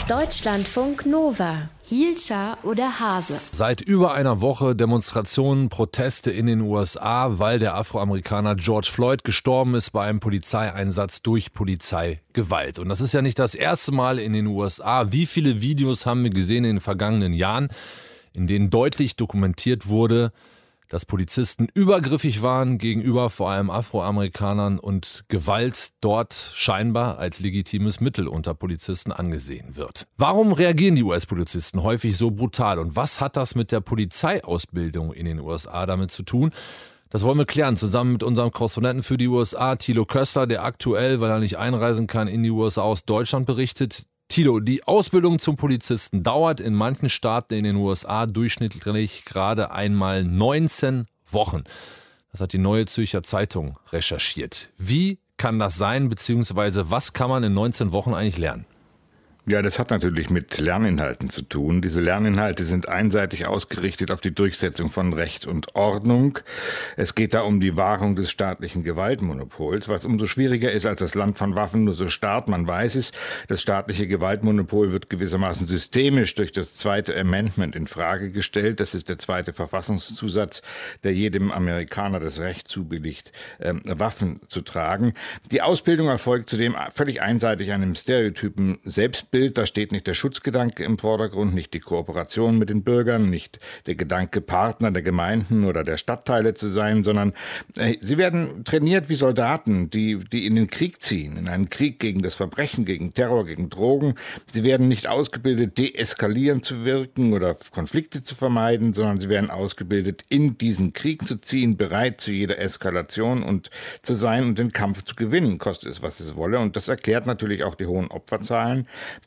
Deutschlandfunk Nova. Hielscher oder Hase? Seit über einer Woche Demonstrationen, Proteste in den USA, weil der Afroamerikaner George Floyd gestorben ist bei einem Polizeieinsatz durch Polizeigewalt. Und das ist ja nicht das erste Mal in den USA. Wie viele Videos haben wir gesehen in den vergangenen Jahren, in denen deutlich dokumentiert wurde, dass Polizisten übergriffig waren gegenüber vor allem Afroamerikanern und Gewalt dort scheinbar als legitimes Mittel unter Polizisten angesehen wird. Warum reagieren die US-Polizisten häufig so brutal und was hat das mit der Polizeiausbildung in den USA damit zu tun? Das wollen wir klären, zusammen mit unserem Korrespondenten für die USA, Thilo Köster, der aktuell, weil er nicht einreisen kann, in die USA aus Deutschland berichtet. Thilo, die Ausbildung zum Polizisten dauert in manchen Staaten in den USA durchschnittlich gerade einmal 19 Wochen. Das hat die Neue Zürcher Zeitung recherchiert. Wie kann das sein, beziehungsweise was kann man in 19 Wochen eigentlich lernen? Ja, das hat natürlich mit Lerninhalten zu tun. Diese Lerninhalte sind einseitig ausgerichtet auf die Durchsetzung von Recht und Ordnung. Es geht da um die Wahrung des staatlichen Gewaltmonopols, was umso schwieriger ist als das Land von Waffen nur so starrt. Man weiß es, das staatliche Gewaltmonopol wird gewissermaßen systemisch durch das zweite Amendment in Frage gestellt. Das ist der zweite Verfassungszusatz, der jedem Amerikaner das Recht zubilligt, Waffen zu tragen. Die Ausbildung erfolgt zudem völlig einseitig einem stereotypen Selbstbild. Da steht nicht der Schutzgedanke im Vordergrund, nicht die Kooperation mit den Bürgern, nicht der Gedanke, Partner der Gemeinden oder der Stadtteile zu sein, sondern sie werden trainiert wie Soldaten, die in den Krieg ziehen, in einen Krieg gegen das Verbrechen, gegen Terror, gegen Drogen. Sie werden nicht ausgebildet, deeskalierend zu wirken oder Konflikte zu vermeiden, sondern sie werden ausgebildet, in diesen Krieg zu ziehen, bereit zu jeder Eskalation und zu sein und den Kampf zu gewinnen, koste es, was es wolle. Und das erklärt natürlich auch die hohen Opferzahlen.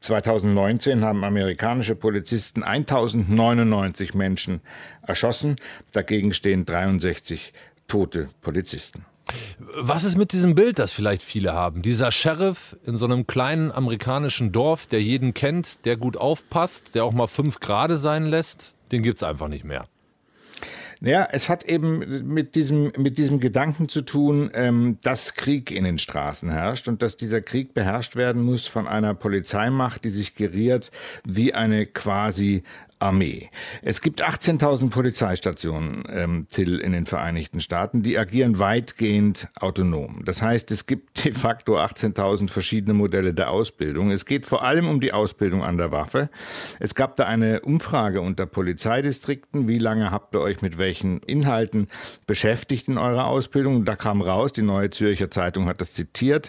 2019 haben amerikanische Polizisten 1099 Menschen erschossen. Dagegen stehen 63 tote Polizisten. Was ist mit diesem Bild, das vielleicht viele haben? Dieser Sheriff in so einem kleinen amerikanischen Dorf, der jeden kennt, der gut aufpasst, der auch mal 5 Grade sein lässt, den gibt's einfach nicht mehr. Ja, es hat eben mit diesem Gedanken zu tun, dass Krieg in den Straßen herrscht und dass dieser Krieg beherrscht werden muss von einer Polizeimacht, die sich geriert wie eine quasi Armee. Es gibt 18.000 Polizeistationen, Till, in den Vereinigten Staaten, die agieren weitgehend autonom. Das heißt, es gibt de facto 18.000 verschiedene Modelle der Ausbildung. Es geht vor allem um die Ausbildung an der Waffe. Es gab da eine Umfrage unter Polizeidistrikten. Wie lange habt ihr euch mit welchen Inhalten beschäftigt in eurer Ausbildung? Da kam raus, die Neue Zürcher Zeitung hat das zitiert,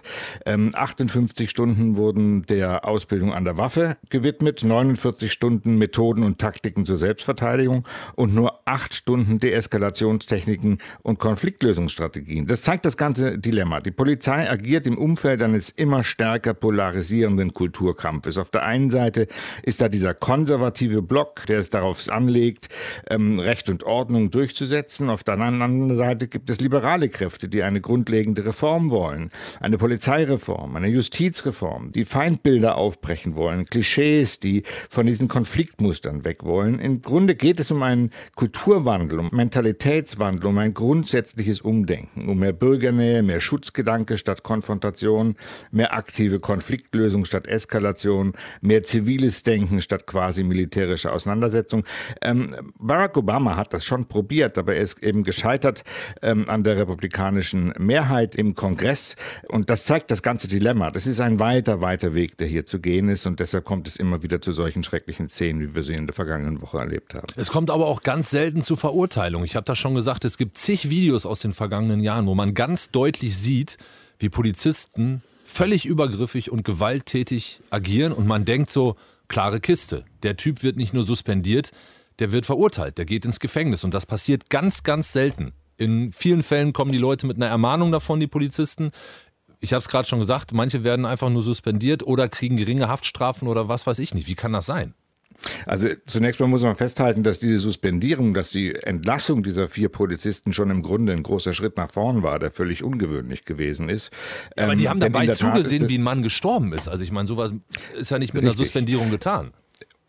58 Stunden wurden der Ausbildung an der Waffe gewidmet, 49 Stunden Methoden und Taktiken zur Selbstverteidigung und nur 8 Stunden Deeskalationstechniken und Konfliktlösungsstrategien. Das zeigt das ganze Dilemma. Die Polizei agiert im Umfeld eines immer stärker polarisierenden Kulturkampfes. Auf der einen Seite ist da dieser konservative Block, der es darauf anlegt, Recht und Ordnung durchzusetzen. Auf der anderen Seite gibt es liberale Kräfte, die eine grundlegende Reform wollen. Eine Polizeireform, eine Justizreform, die Feindbilder aufbrechen wollen, Klischees, die von diesen Konfliktmustern weg wollen. Im Grunde geht es um einen Kulturwandel, um Mentalitätswandel, um ein grundsätzliches Umdenken, um mehr Bürgernähe, mehr Schutzgedanke statt Konfrontation, mehr aktive Konfliktlösung statt Eskalation, mehr ziviles Denken statt quasi militärische Auseinandersetzung. Barack Obama hat das schon probiert, aber er ist eben gescheitert an der republikanischen Mehrheit im Kongress und das zeigt das ganze Dilemma. Das ist ein weiter Weg, der hier zu gehen ist und deshalb kommt es immer wieder zu solchen schrecklichen Szenen, wie wir sie in der vergangenen Woche erlebt haben. Es kommt aber auch ganz selten zu Verurteilung. Ich habe das schon gesagt, es gibt zig Videos aus den vergangenen Jahren, wo man ganz deutlich sieht, wie Polizisten völlig übergriffig und gewalttätig agieren und man denkt so, klare Kiste. Der Typ wird nicht nur suspendiert, der wird verurteilt, der geht ins Gefängnis und das passiert ganz selten. In vielen Fällen kommen die Leute mit einer Ermahnung davon, die Polizisten. Ich habe es gerade schon gesagt, manche werden einfach nur suspendiert oder kriegen geringe Haftstrafen oder was weiß ich nicht. Wie kann das sein? Also zunächst mal muss man festhalten, dass diese Suspendierung, dass die Entlassung dieser 4 Polizisten schon im Grunde ein großer Schritt nach vorn war, der völlig ungewöhnlich gewesen ist. Ja, aber die haben dabei zugesehen, wie ein Mann gestorben ist. Also ich meine, sowas ist ja nicht mit einer Suspendierung getan.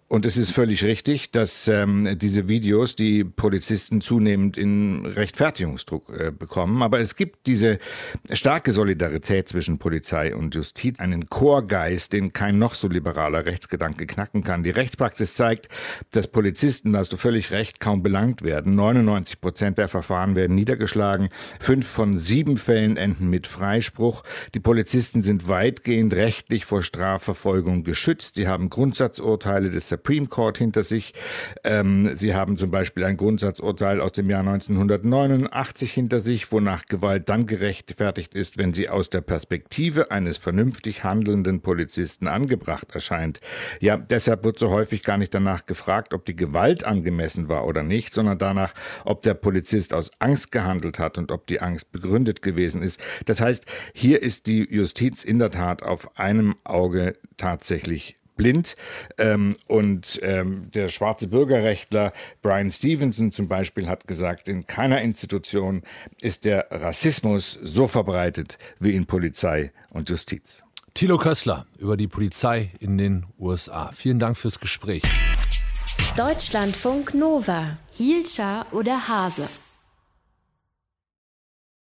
Und es ist völlig richtig, dass diese Videos die Polizisten zunehmend in Rechtfertigungsdruck bekommen. Aber es gibt diese starke Solidarität zwischen Polizei und Justiz, einen Chorgeist, den kein noch so liberaler Rechtsgedanke knacken kann. Die Rechtspraxis zeigt, dass Polizisten, da hast du völlig recht, kaum belangt werden. 99% der Verfahren werden niedergeschlagen. 5 von 7 Fällen enden mit Freispruch. Die Polizisten sind weitgehend rechtlich vor Strafverfolgung geschützt. Sie haben Grundsatzurteile des Supreme Court hinter sich. Sie haben zum Beispiel ein Grundsatzurteil aus dem Jahr 1989 hinter sich, wonach Gewalt dann gerechtfertigt ist, wenn sie aus der Perspektive eines vernünftig handelnden Polizisten angebracht erscheint. Ja, deshalb wird so häufig gar nicht danach gefragt, ob die Gewalt angemessen war oder nicht, sondern danach, ob der Polizist aus Angst gehandelt hat und ob die Angst begründet gewesen ist. Das heißt, hier ist die Justiz in der Tat auf einem Auge tatsächlich blind. Der schwarze Bürgerrechtler Brian Stevenson zum Beispiel hat gesagt, in keiner Institution ist der Rassismus so verbreitet wie in Polizei und Justiz. Thilo Kössler über die Polizei in den USA. Vielen Dank fürs Gespräch. Deutschlandfunk Nova. Hielscher oder Hase?